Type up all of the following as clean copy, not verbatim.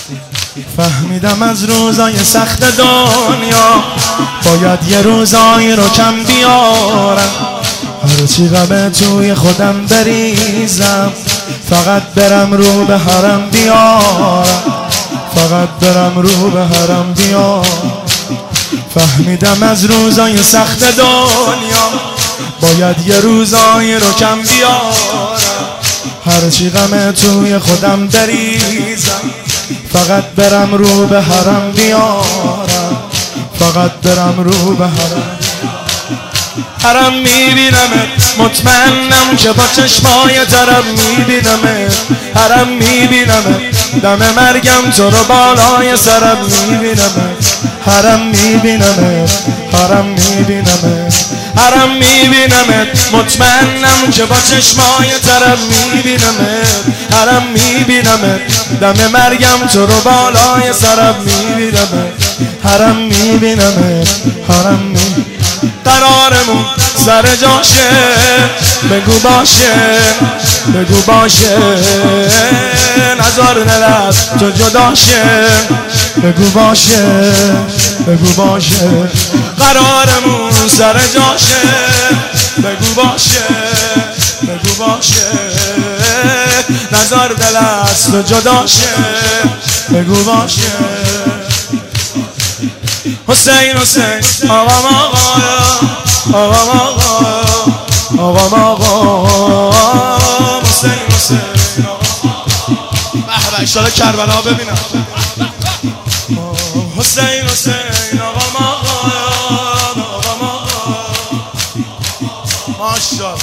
فهمیدم از روزای سخت دنیا باید یه روزایی رو کم بیارم. هرچی غم توی خودم بریزم فقط برم رو به حرم بیارم، فقط برم رو به حرم بیارم. فهمیدم از روزای سخت دنیا باید یه روزایی رو کم بیارم. هرچی غم توی خودم بریزم فقط برم رو به حرم بیارم، فقط برم رو به حرم. حرم میبینمت مطمئنم که با چشمای ترم میبینمت. حرم میبینمت دم مرگم تو رو بالای سرم میبینمت. حرم میبینمت، حرم میبینمت، حرم میبینمت مطمئنم که با چشمای ترم میبینمت. حرم میبینمت دم مرگم تو رو بالای سرم میبینمت. حرم میبینمت، حرم میبینمت. قرارمون سر جاشه بگو باشه، بگو باشه، نظر نلت تو جداشه، بگو باشه، بگو باشه. قرارمون سر جاشه بگو باشه، بگو باشه، نظر دلت تو جداشه، بگو باشه. حسین حسین آقا آقا آقا آقا حسین حسین به اشاره کربلا ببینم. حسین حسین آقا ماشاءالله.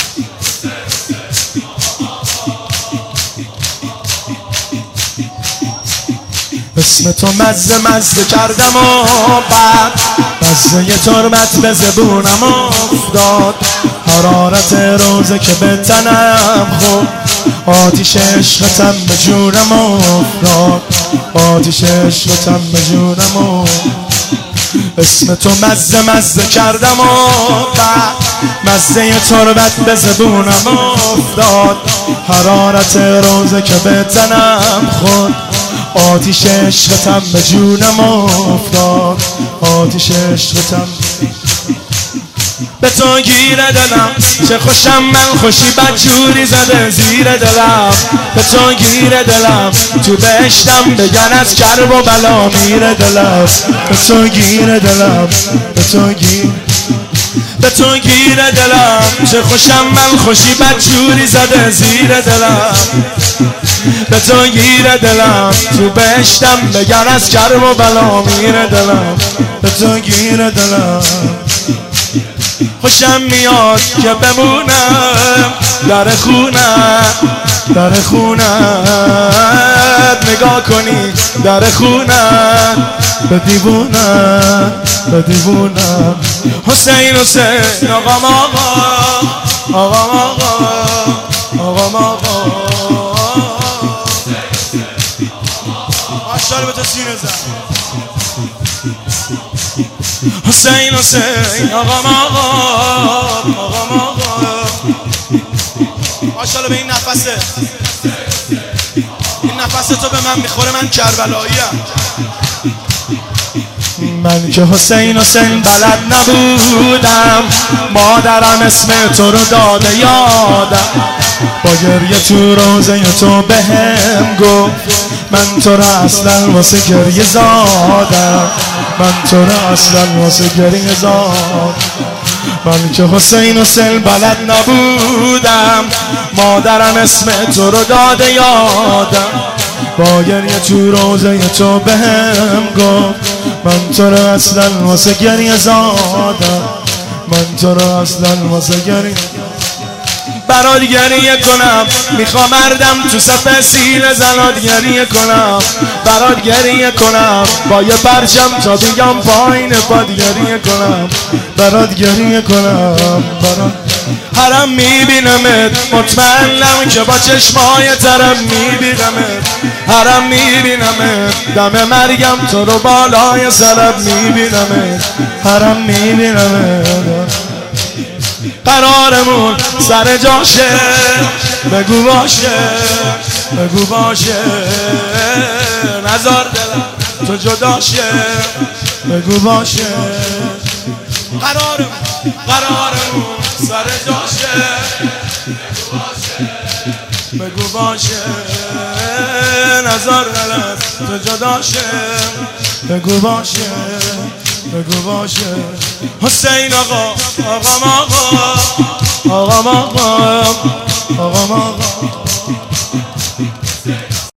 اسم تو مزه مزه کردم و بعد مزه ی تربت به زبونم افتاد. حرارت روزه که به تنم خورد، آتیش عشقتم به جونم افتاد، آتیش عشقتم به جونم افتاد. اسم تو مزه مزه کردم و بعد مزه ی تربت به زبونم افتاد. حرارت روزه که به تنم خورد، آتیش عشقتم به جونم افتاد، آتیش عشقتم. به تو گیره دلم چه خوشم من، خوشی بدجوری زده زیر دلم. به تو گیره دلم تو بهشتم بگن از کرب و بلا میره دلم. به تو گیره دلم، به تو گیره، به تو گیره دلم چه خوشم من، خوشی بدجوری زده زیر دلم. به تو گیره دلم تو بهشتم بگن از کرب و بلا میره دلم. به تو گیره دلم خوشم میاد که بمونم در خونم، در خونت نگاه کنی در خونت به دیوونم، به دیوونم. حسین حسین آقا آقا آقا آقا آقا ماشاءالله به تو سینه زن. حسین حسین آقا آقا آقا ماشاءالله به این نفسه، این نفس تو به من میخوره، من کربلاییم. من که حسین حسین بلد نبودم، مادرم اسم تو رو داده یادم. با گریه تو روزه تو بهم گفت من تو رو اصلا واسه گریه زادم، من تو رو اصلا واسه گریه زادم. من که حسین حسین بلد نبودم، مادرم اسم تو رو داده یادم. با گریه تو روزه تو بهم گفت من تو رو اصلا واسه گریه زادم، من تو رو اصلا واسه گریه. برات گریه کنم میخوام مردم تو صف سینه زنات گریه کنم، برات گریه کنم با یه پرچم تا بیام پایین پاد گریه کنم، برات گریه کنم برات. حرم میبینمت مطمئنم که با چشمای ترم میبینمت. حرم میبینمت دم مرگم تو رو بالای سرم میبینمت. حرم میبینمت قرارمون سر جاشه بگو باشه، بگو باشه، نزار دلم تو جدا شه بگو باشه قرارمون سر جاشه بگو باشه نزار دلم تو جدا شه بگو باشه بگو باشه حسین آقا آقا آقا آقا آقا آقا آقا